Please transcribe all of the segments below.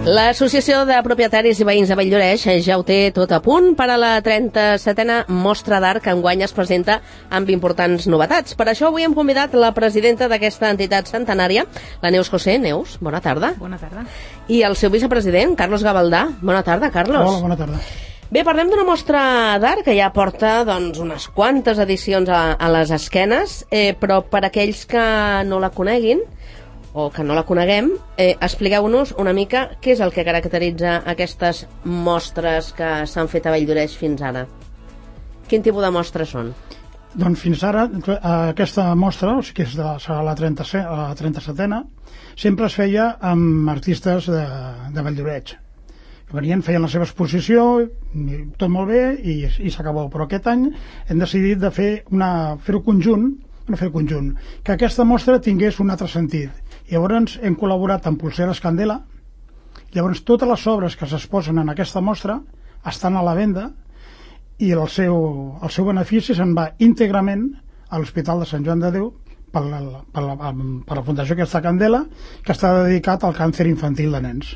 L'Associació de Propietaris i Veïns de Valldoreix ja ho té tot a punt per a la 37a Mostra d'Art, que enguany es presenta amb importants novetats. Per això avui hem convidat la presidenta d'aquesta entitat centenària, la Neus José. Neus, bona tarda. Bona tarda. I el seu vicepresident, Carlos Gavaldà. Bona tarda, Carlos. Hola, bona tarda. Bé, parlem d'una mostra d'art que ja porta unes quantes edicions a les esquenes, però per aquells que no la coneguin o que no la coneguem, expliqueu-nos una mica què és el que caracteritza aquestes mostres que s'han fet a Valldoreix fins ara. Quin tipus de mostres són? Doncs fins ara, aquesta mostra, o sigui que serà la 37a, sempre es feia amb artistes de Valldoreix. Venien, feien la seva exposició, tot molt bé, i s'acabó. Però aquest any hem decidit de fer-ho conjunt, que aquesta mostra tingués un altre sentit. Llavors hem col·laborat amb Pulseres Candela. Llavors totes les obres que s'exposen en aquesta mostra estan a la venda i el seu benefici se'n va íntegrament a l'Hospital de Sant Joan de Déu per la Fundació aquesta Candela, que està dedicat al càncer infantil de nens.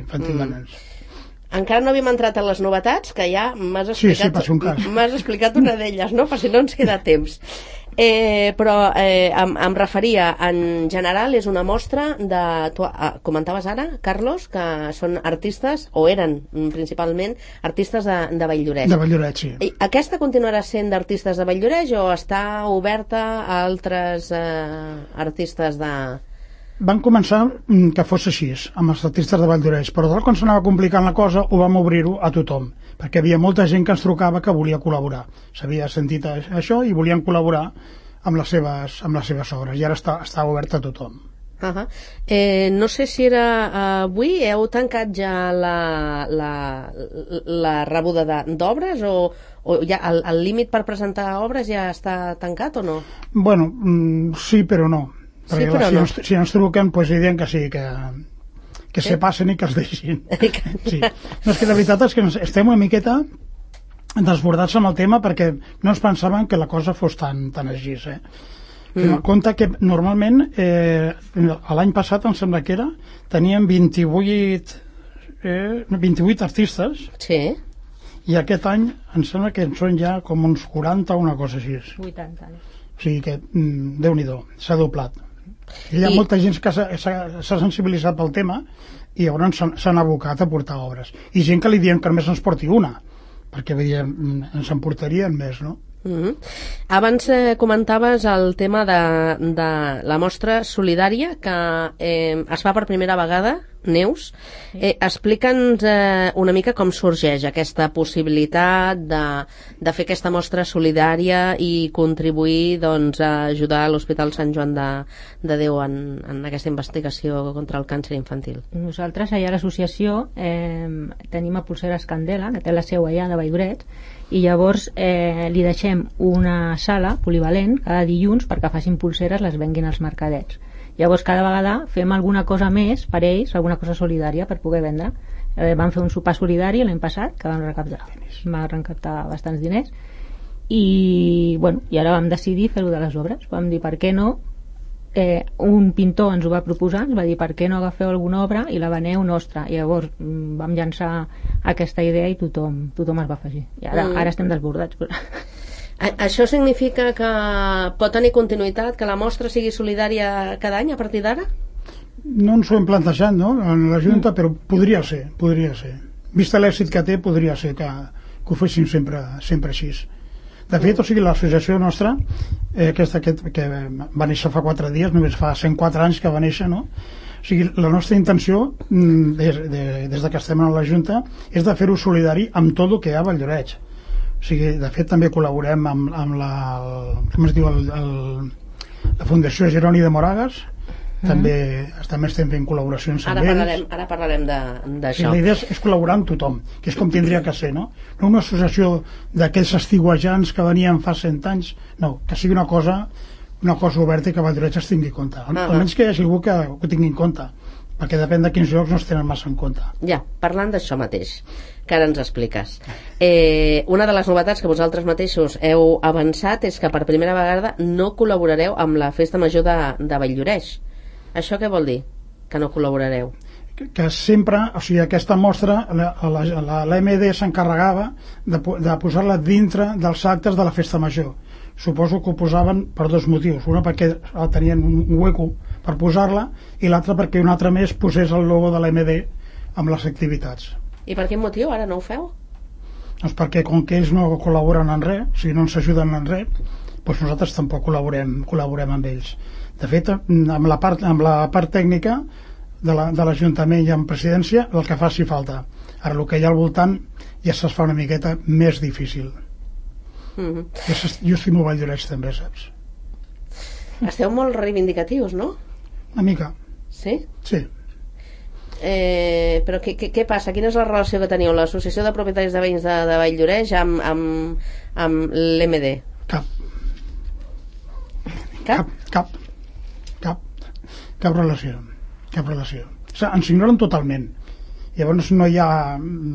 Encara no havíem entrat a les novetats, que ja m'has explicat una d'elles, no? Per si no ens queda temps. Però em referia, en general és una mostra de... Tu comentaves ara, Carlos, que són artistes, o eren principalment artistes de Valldoreix. De Valldoreix, sí. Aquesta continuarà sent d'artistes de Valldoreix o està oberta a altres artistes de... Van començar que fos així, amb els artistes de Valldoreix, però quan s'anava complicant la cosa ho vam obrir-ho a tothom, perquè hi havia molta gent que ens trucava que volia col·laborar. S'havia sentit això i volien col·laborar amb les seves obres, i ara està obert a tothom. No sé si era avui, heu tancat ja la rebuda d'obres o ja el límit per presentar obres ja està tancat o no? Bueno, sí però no. Sí, però no. Si ens truquen, doncs diuen que sí, que se passen i que es deixin. Sí. No, és que la veritat és que estem una miqueta desbordats amb el tema perquè no ens pensàvem que la cosa fos tan així. Compte que normalment l'any passat, em sembla que era, teníem 28 artistes. Sí. I aquest any em sembla que en són ja com uns 40 o una cosa així. 80. O sigui que, Déu-n'hi-do, s'ha doblat. Hi ha molta gent que s'ha sensibilitzat pel tema i llavors s'han abocat a portar obres. I gent que li diuen que només ens porti una, perquè ens en portarien més, no? Abans comentaves el tema de la mostra solidària que es fa per primera vegada, Neus. Explica'ns una mica com sorgeix aquesta possibilitat de fer aquesta mostra solidària i contribuir a ajudar a l'Hospital Sant Joan de Déu en aquesta investigació contra el càncer infantil. Nosaltres allà a l'associació tenim a Pulseres Candela, que té la seu allà de Valldoreix, i llavors li deixem una sala polivalent cada dilluns perquè facin pulseres, les venguin als mercadets. Llavors cada vegada fem alguna cosa més per ells, alguna cosa solidària per poder vendre. Vam fer un sopar solidari l'any passat que vam recaptar bastants diners i ara vam decidir fer-ho de les obres. Vam dir per què no, un pintor ens ho va proposar, ens va dir per què no agafeu alguna obra i la veneu nostra, i llavors vam llançar aquesta idea i tothom es va afegir i ara estem desbordats. Això significa que pot tenir continuïtat, que la mostra sigui solidària cada any a partir d'ara? No ens ho hem plantejat, no?, en la Junta, però podria ser. Vista l'èxit que té, podria ser que ho fessin sempre així. De fet, l'associació nostra, aquesta que va néixer fa 4 dies, només fa 104 anys que va néixer, no? O sigui, la nostra intenció, des que estem a la Junta, és de fer-ho solidari amb tot el que hi ha a Valldoreix. O sigui, de fet, també col·laborem amb la Fundació Jeroni de Moragas, també estem fent col·laboracions amb ells. Ara parlarem d'això. La idea és col·laborar amb tothom, que és com tindria que ser, no? No una associació d'aquells estiuejants que venien fa 100 anys, no, que sigui una cosa oberta i que Valldoreix es tingui en compte. Almenys que hi hagi algú que ho tingui en compte, perquè depèn de quins llocs no es tenen massa en compte. Ja, parlant d'això mateix, que ara ens expliques. Una de les novetats que vosaltres mateixos heu avançat és que per primera vegada no col·laborareu amb la Festa Major de Valldoreix. Això què vol dir, que no col·laborareu? que sempre, o sigui, aquesta mostra l'AMD s'encarregava de posar-la dintre dels actes de la festa major. Suposo que ho posaven per dos motius, una perquè tenien un hueco per posar-la i l'altre perquè un altre més posés el logo de l'AMD amb les activitats. I per quin motiu ara no ho feu? Doncs perquè com que ells no col·laboren en res, o sigui, no ens ajuden en res, doncs nosaltres tampoc col·laborem amb ells. De fet, amb la part tècnica de l'Ajuntament i en presidència, el que faci falta. Ara el que hi ha al voltant ja se'ls fa una miqueta més difícil. Jo estimo Valldoreix també, saps? Esteu molt reivindicatius, no? Una mica. Sí? Sí. Però què passa? Quina és la relació que teniu l'Associació de Propietaris de Veïns de Valldoreix amb l'MD? Cap relació. O sigui, ens ignoren totalment. Llavors no hi ha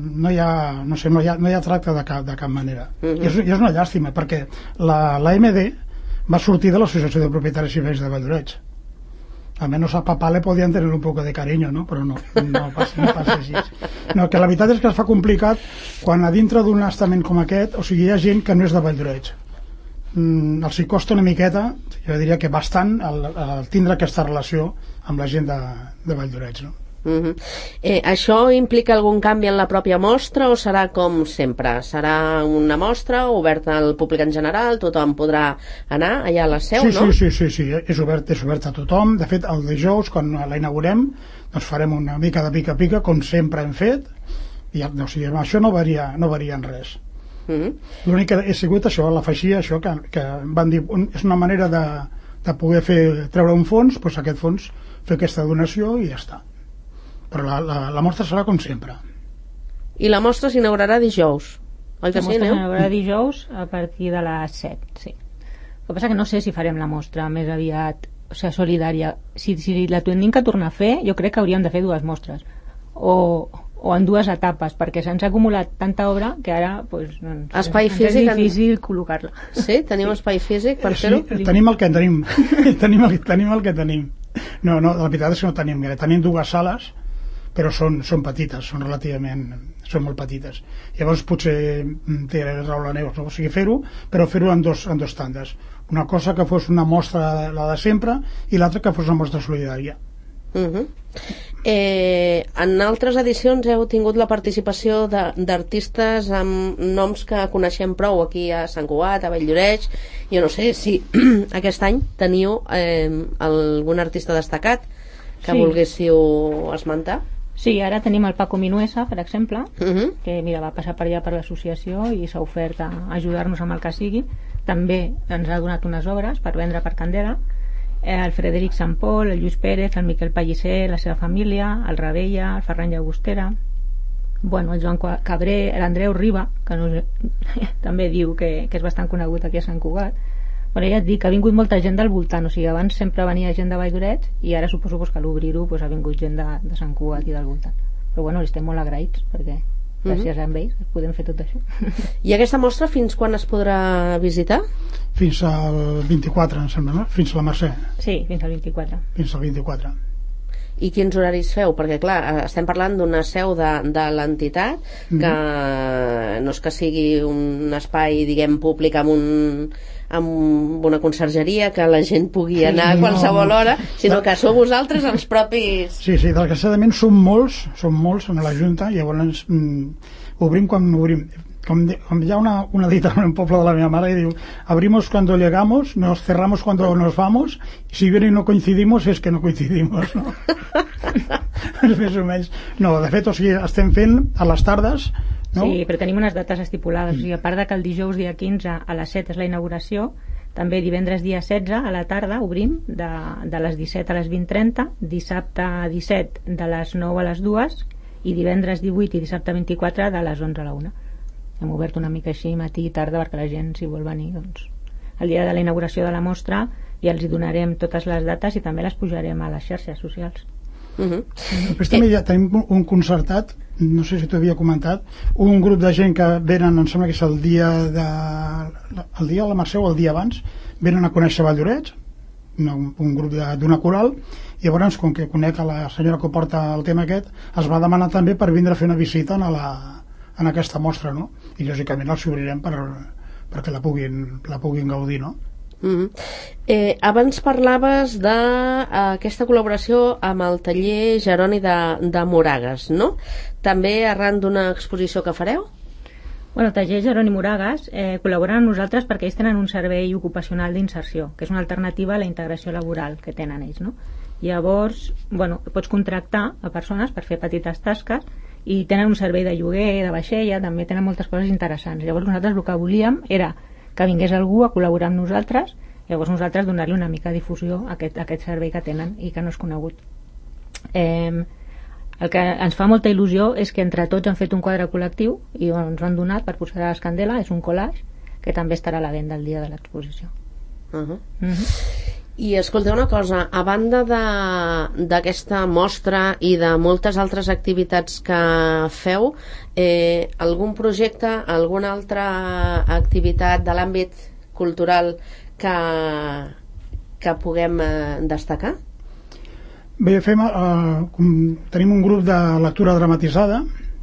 tracte de cap manera. I és una llàstima, perquè l'AMD va sortir de l'Associació de Propietaris i Veïns de Valldoreix. Almenys a papà le podien tenir un poc de carinyo, no? Però no passa així. No, que la veritat és que es fa complicat quan a dintre d'un estament com aquest, o sigui, hi ha gent que no és de Valldoreix. Els hi costa una miqueta, jo diria que bastant, el tindre aquesta relació amb la gent de Valldoreix, no? Això implica algun canvi en la pròpia mostra o serà com sempre? Serà una mostra oberta al públic en general? Tothom podrà anar allà a la seu, no? Sí, és obert a tothom. De fet, el dijous, quan la inaugurem, doncs farem una mica de pica-pica, com sempre hem fet, i o sigui, això no varia en res. L'únic que he sigut això, l'afegir això que van dir, és una manera de poder treure un fons, doncs aquest fons, fer aquesta donació i ja està. Però la mostra serà com sempre. I la mostra s'inaugurarà dijous, oi que sí, Neu? La mostra s'inaugurarà dijous a partir de les 7, sí. El que passa que no sé si farem la mostra més aviat, o sigui, solidària. Si la tenim que tornar a fer, jo crec que hauríem de fer dues mostres. O en dues etapes, perquè se'ns ha acumulat tanta obra que ara doncs, espai físic, és difícil col·locar-la. Sí? Teniu espai físic per fer-ho? Sí, tenim el que tenim. tenim el que tenim. No, la veritat és que no tenim gaire. Tenim dues sales, però són petites, són molt petites. Llavors potser té raó la Neus, no? O sigui, fer-ho, però fer-ho en dos tandes. Una cosa que fos una mostra, la de sempre, i l'altra que fos una mostra solidària. En altres edicions heu tingut la participació d'artistes amb noms que coneixem prou aquí a Sant Cugat, a Valldoreix. Jo no sé si aquest any teniu algun artista destacat que volguéssiu esmentar. Sí, ara tenim el Paco Minuesa, per exemple, que mira, va passar per allà per l'associació i s'ha ofert a ajudar-nos amb el que sigui. També ens ha donat unes obres per vendre per Candela. El Frederic Sant Pol, el Lluís Pérez, el Miquel Pellicer, la seva família, el Ravella, el Ferran Llagostera, el Joan Cabré, l'Andreu Riba, que no, també diu que és bastant conegut aquí a Sant Cugat. Bueno, ja et dic que ha vingut molta gent del voltant, o sigui, abans sempre venia gent de Valldoreix i ara suposo que a l'obrir-ho ha vingut gent de Sant Cugat i del voltant. Però bueno, estem molt agraïts perquè gràcies a ells podem fer tot això. I aquesta mostra fins quan es podrà visitar? Fins al 24, em sembla, no? Fins a la Mercè. Sí, fins al 24. Fins al 24. I quins horaris feu? Perquè clar, estem parlant d'una seu de l'entitat que no és que sigui un espai, diguem, públic amb una consergeria que la gent pugui anar a qualsevol hora, sinó que sou vosaltres els propis... Sí, desgraciadament som molts en la Junta, i llavors obrim quan obrim. Com hi ha una dita en un poble de la meva mare que diu: abrimos cuando llegamos, nos cerramos cuando nos vamos, y si bien no coincidimos es que no coincidimos, no? Més o menys. No, de fet, o sigui, estem fent a les tardes, no? Sí, però tenim unes dates estipulades. O sigui, a part de que el dijous dia 15 a les 7 és la inauguració, també divendres dia 16 a la tarda obrim de les 17 a les 20:30, dissabte 17 de les 9 a les 2 i divendres 18 i dissabte 24 de les 11 a la 1. Hem obert una mica així matí i tarda perquè la gent, si vol venir, doncs el dia de la inauguració de la mostra ja els hi donarem totes les dates i també les pujarem a les xarxes socials. Després també ja tenim un concertat, no sé si t'ho havia comentat, un grup de gent que venen, em sembla que és el dia de la Mercè o el dia abans, venen a conèixer Valldoreix, un grup d'una coral, i llavors, com que conec a la senyora que porta el tema aquest, es va demanar també per vindre a fer una visita en aquesta mostra, no? I lògicament els obrirem perquè la puguin gaudir, no? Abans parlaves d'aquesta col·laboració amb el taller Jeroni de Moragas, no? També arran d'una exposició que fareu? Bueno, el taller Jeroni Moragas col·laboren amb nosaltres perquè ells tenen un servei ocupacional d'inserció, que és una alternativa a la integració laboral que tenen ells, no? Llavors, bueno, pots contractar a persones per fer petites tasques i tenen un servei de lloguer, de vaixella, també tenen moltes coses interessants. Llavors nosaltres el que volíem era que vingués algú a col·laborar amb nosaltres, llavors nosaltres donar-li una mica de difusió a aquest servei que tenen i que no és conegut. El que ens fa molta il·lusió és que entre tots han fet un quadre col·lectiu i ens ho han donat per posar a l'escandela, és un collage que també estarà a la venda el dia de l'exposició. I escolta una cosa, a banda d'aquesta mostra i de moltes altres activitats que feu, algun projecte, alguna altra activitat de l'àmbit cultural que puguem destacar? Bé, tenim un grup de lectura dramatitzada.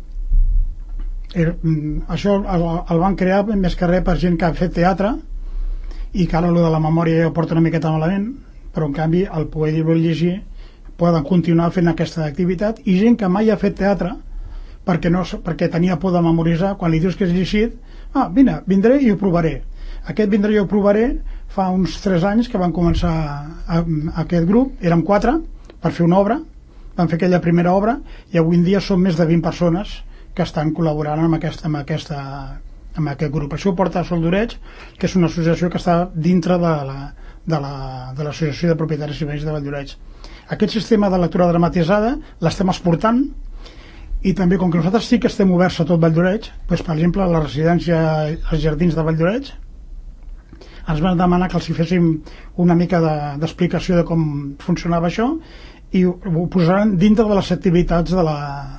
Això el van crear més que res per gent que ha fet teatre i que ara allò de la memòria ja ho porta una miqueta malament, però en canvi el poder dir-ho i llegir poden continuar fent aquesta activitat, i gent que mai ha fet teatre perquè tenia por de memoritzar, quan li dius que és llegit, vindré i ho provaré. Aquest vindré i ho provaré fa uns 3 anys que van començar aquest grup, érem 4 per fer una obra, van fer aquella primera obra i avui en dia són més de 20 persones que estan col·laborant amb aquest grup. Això ho porta a Sol d'Oreig, que és una associació que està dintre de l'associació de propietaris i veïns de Valldoreix. Aquest sistema de lectura dramatitzada l'estem exportant, i també com que nosaltres sí que estem oberts a tot Valldoreix, doncs, per exemple, a la residència als Jardins de Valldoreix ens van demanar que els hi féssim una mica d'explicació de com funcionava això, i ho posaran dintre de les activitats de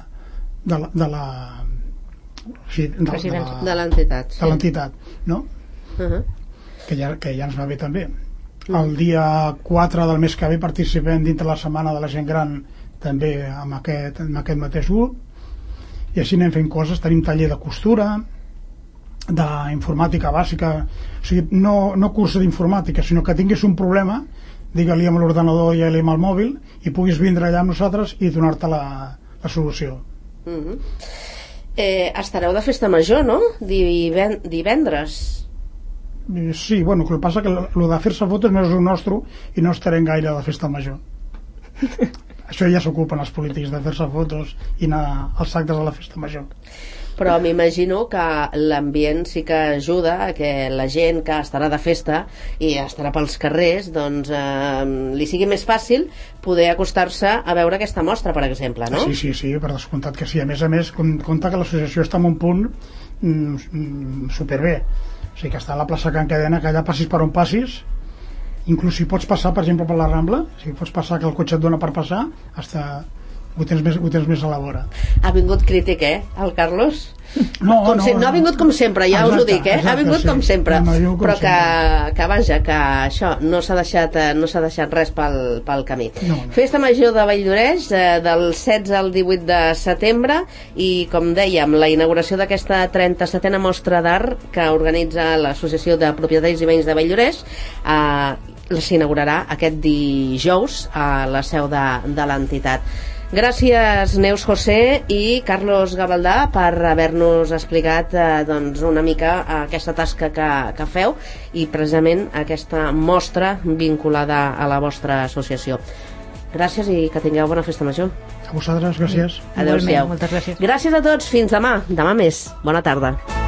l'entitat, no? Que ja ens va bé també. El dia 4 del mes que ve participem dintre la setmana de la gent gran també amb aquest mateix grup, i així anem fent coses. Tenim taller de costura, d'informàtica bàsica, o sigui, no curs d'informàtica, sinó que tinguis un problema, digue-li amb l'ordenador i amb el mòbil, i puguis vindre allà amb nosaltres i donar-te la solució. Estareu de festa major, no? Divendres. Sí, bueno, el que passa que el de fer-se fotos no és el nostre i no estarem gaire de festa major. Això ja s'ocupen els polítics, de fer-se fotos i anar als actes a la festa major. Però m'imagino que l'ambient sí que ajuda a que la gent que estarà de festa i estarà pels carrers, doncs li sigui més fàcil poder acostar-se a veure aquesta mostra, per exemple, no? Sí, per descomptat que sí. A més, compta que l'associació està en un punt superbé. O sigui, que està a la plaça Can Cadena, que allà passis per on passis, inclús si pots passar, per exemple, per la Rambla, si pots passar, que el cotxe et dona per passar, ho tens més a la vora. Ha vingut crític, el Carlos? No ha vingut com sempre, ja us ho dic, ha vingut com sempre, però que vaja, que això no s'ha deixat res pel camí. Festa Major de Valldoreix, del 16 al 18 de setembre, i com dèiem, la inauguració d'aquesta 37a mostra d'art que organitza l'Associació de Propietaris i Veïns de Valldoreix s'inaugurarà aquest dijous a la seu de l'entitat. Gràcies, Neus José i Carlos Gavaldà, per haver-nos explicat una mica aquesta tasca que feu i precisament aquesta mostra vinculada a la vostra associació. Gràcies i que tingueu bona festa major. A vosaltres, gràcies. Adéu-siau. Moltes gràcies. Gràcies a tots, fins demà. Demà més. Bona tarda.